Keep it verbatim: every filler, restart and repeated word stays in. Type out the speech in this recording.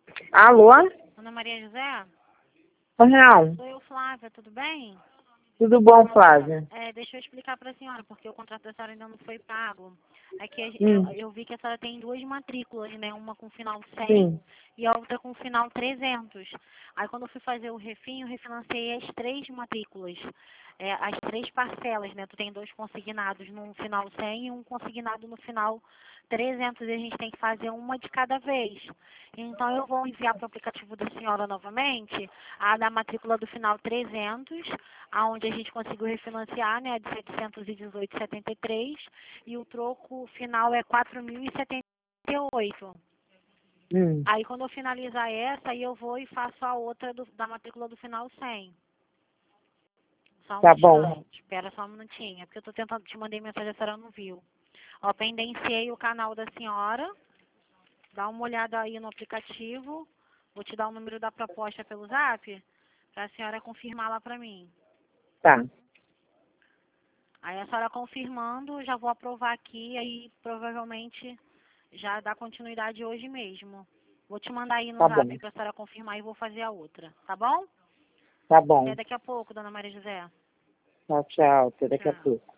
Alô? Ana Maria José? Oi, não. Sou eu, Flávia, tudo bem? Tudo bom, Flávia? É, deixa eu explicar para a senhora, porque o contrato da senhora ainda não foi pago. É que a- eu, Hum, eu vi que a senhora tem duas matrículas, né? Uma com final cem sim. e a outra com final trezentos. Aí quando eu fui fazer o refim, eu refinanciei as três matrículas, é, as três parcelas, né? Tu tem dois consignados no final cem e um consignado no final trezentos, e a gente tem que fazer uma de cada vez. Então eu vou enviar para o aplicativo da senhora novamente a da matrícula do final trezentos, aonde a gente conseguiu refinanciar, né, de setecentos e dezoito vírgula setenta e três, e o troco final é quatro mil e setenta e oito. Hum, Aí quando eu finalizar essa, aí eu vou e faço a outra do- da matrícula do final cem. Só um tá bom. instante, espera só um minutinho, é porque eu tô tentando, te mandei mensagem, a senhora não viu. Ó, pendenciei o canal da senhora, dá uma olhada aí no aplicativo, vou te dar o número da proposta pelo zap, para a senhora confirmar lá para mim. Tá, Aí a senhora confirmando, já vou aprovar aqui, aí provavelmente já dá continuidade hoje mesmo. Vou te mandar aí no tá bom. zap para a senhora confirmar e vou fazer a outra, tá bom? Tá Até bom. daqui a pouco, dona Maria José. Tchau, tchau. Até daqui a Tchau. pouco.